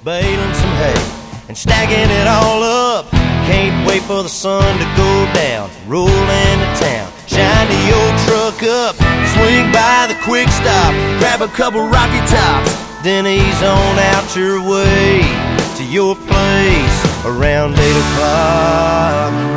baling some hay and stacking it all up. Can't wait for the sun to go down, roll into town, shine the old truck up, swing by the quick stop, grab a couple Rocky Tops, then ease on out your way to your place around 8 o'clock.